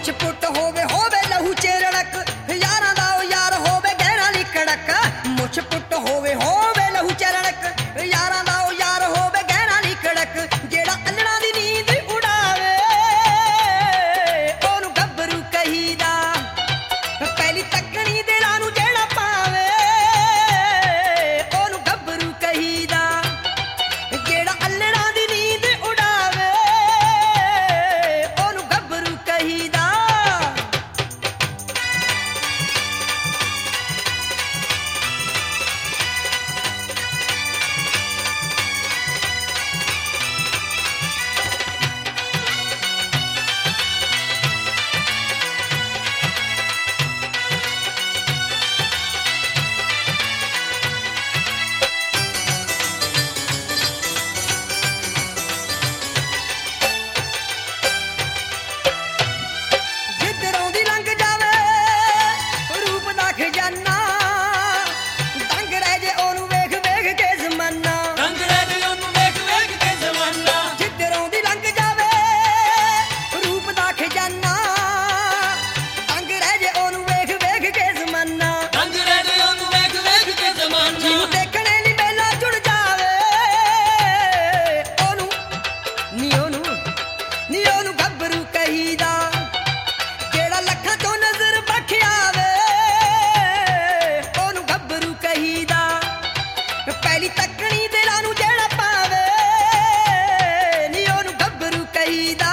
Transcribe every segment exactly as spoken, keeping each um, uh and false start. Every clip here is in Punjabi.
ਮੁੱਛ ਪੁੱਟ ਹੋਵੇ ਹੋਵੇ ਲਹੂ ਚੇਰੜਕ ਯਾਰਾਂ ਦਾ ਉਹ ਯਾਰ ਹੋਵੇ ਗਹਿਣਾ ਨੀ ਕੜਕ ਮੁੱਛ ਪੁੱਟ ਹੋਵੇ ਹੋਵੇ ਲਹੂ ਚੇਰੜਕ ਯਾਰਾਂ ਦਾ ਉਹ ਯਾਰ ਹੋਵੇ ਗਹਿਣਾ ਨੀ ਕੜਕ ਜਿਹੜਾ ਅੰਨੜਾਂ ਦੀ ਨੀਂਦ ਉਡਾਵੇ ਉਹਨੂੰ ਗੱਭਰੂ ਕਹੀਦਾ ਪਹਿਲੀ ਤੱਕਣੀ ਦੇ ਰਾਂ ਨੂੰ ਜਿਹੜਾ ਪਾਵੇ ਉਹਨੂੰ ਗੱਭਰੂ ਕਹੀਦਾ ਜਿਹੜਾ ਅੰਨੜਾਂ ਦੀ ਨੀਂਦ ਉਡਾਵੇ ਉਹਨੂੰ ਗੱਭਰੂ ਕਹੀਦਾ ਜਿੱਧਰੋਂ ਦੀ ਲੰਘ ਜਾਵੇ ਰੂਪ ਦਾ ਖਜ਼ਾਨਾ ਦੰਗ ਰਹਿ ਜੇ ਉਹਨੂੰ ਵੇਖ ਵੇਖ ਕੇ ਜ਼ਮਾਨਾ ਰੰਗ ਰਹਿ ਜੇ ਉਹਨੂੰ ਵੇਖ ਵੇਖ ਕੇ ਜ਼ਮਾਨਾ ਜਿੱਧਰੋਂ ਦੀ ਲੰਘ ਜਾਵੇ ਰੂਪ ਦਾ ਖਜ਼ਾਨਾ ਦੰਗ ਰਹਿ ਜੇ ਉਹਨੂੰ ਵੇਖ ਵੇਖ ਕੇ ਜ਼ਮਾਨਾ ਰੰਗ ਰਹਿ ਜੇ ਉਹਨੂੰ ਵੇਖ ਵੇਖ ਕੇ ਜ਼ਮਾਨਾ ਜਿਹਨੂੰ ਦੇਖਣੇ ਲਈ ਮੇਲਾ ਜੁੜ ਜਾਵੇ ਉਹਨੂੰ ਨੀ ਉਹਨੂੰ ਨੀ ਉਹਨੂੰ ਗੱਭਰੂ ਕਹੀਦਾ ਜਿਹੜਾ ਲੱਖਾਂ ਤੋਂ ਨਜ਼ਰ ਬਖਿਆਵੇ ਉਹਨੂੰ ਗੱਭਰੂ ਕਹੀਦਾ ਪਹਿਲੀ ਤੱਕਣੀ ਦੇ ਰਾਂ ਨੂੰ ਜਿਹੜਾ ਪਾਵੇ ਨੀ ਉਹਨੂੰ ਗੱਭਰੂ ਕਹੀਦਾ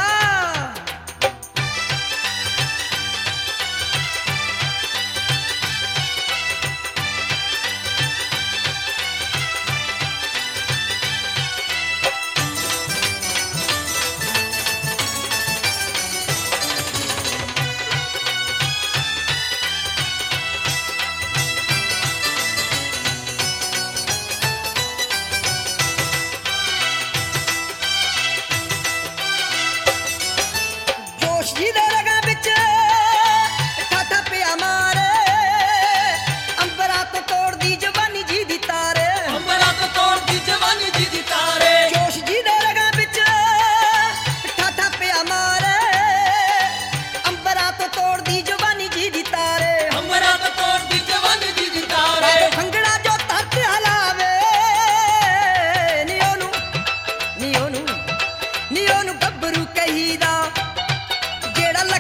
ਜੋਸ਼ ਜੀ ਦੇ ਰਗਾਂ ਵਿੱਚ ਠਾਠਾ ਪਿਆ ਮਾਰੇ ਅੰਬਰਾਂ ਤੋਂ ਤੋੜਦੀ ਜਵਾਨੀ ਜੀ ਦੀ ਤਾਰੇ ਅੰਬਰਾਂ ਤੋਂ ਤੋੜਦੀ ਜਵਾਨੀ ਜੀ ਦੀ ਤਾਰੇ ਜੋਸ਼ ਜੀ ਦੇ ਰਗਾਂ ਵਿੱਚ ਠਾਠਾ ਪਿਆ ਮਾਰੇ ਅੰਬਰਾਂ ਤੋਂ ਤੋੜਦੀ ਜਵਾਨੀ ਜੀ ਦੀ ਤਾਰੇ ਅੰਬਰਾਂ ਤੋਂ ਤੋੜਦੀ ਜਵਾਨੀ ਜੀ ਦੀ ਤਾਰੇ ਬਾਬੇ ਭੰਗੜਾ ਜੋ ਧਰਤ ਹਲਾਵੇ ਨੀ ਉਹਨੂੰ ਨੀ ਉਹਨੂੰ ਨੀ ਉਹਨੂੰ ਗੱਭਰੂ ਕਹੀਦਾ ਜਿਹੜਾ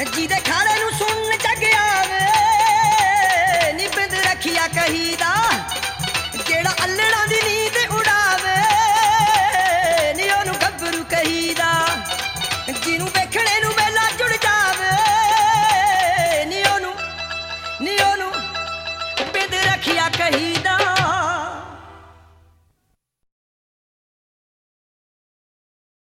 ਜਿਹਦੇ ਖਾਲੇ ਨੂੰ ਸੁਣ ਜਗ ਆਵੇ ਨੀ ਬਿੰਦ ਰੱਖਿਆ ਕਹੀਦਾ ਜਿਹੜਾ ਅੱਲੜਾਂ ਦੀ ਨੀਂਦ ਉਡਾਵੇ ਨੀ ਉਹਨੂੰ ਗੱਭਰੂ ਕਹੀਦਾ ਜਿਹਨੂੰ ਵੇਖਣੇ ਨੂੰ ਵੇਲਾ ਜੁੜ ਜਾਵੇ ਨੀ ਉਹਨੂੰ ਨੀ ਉਹਨੂੰ ਬਿੰਦ ਰੱਖਿਆ ਕਹੀਦਾ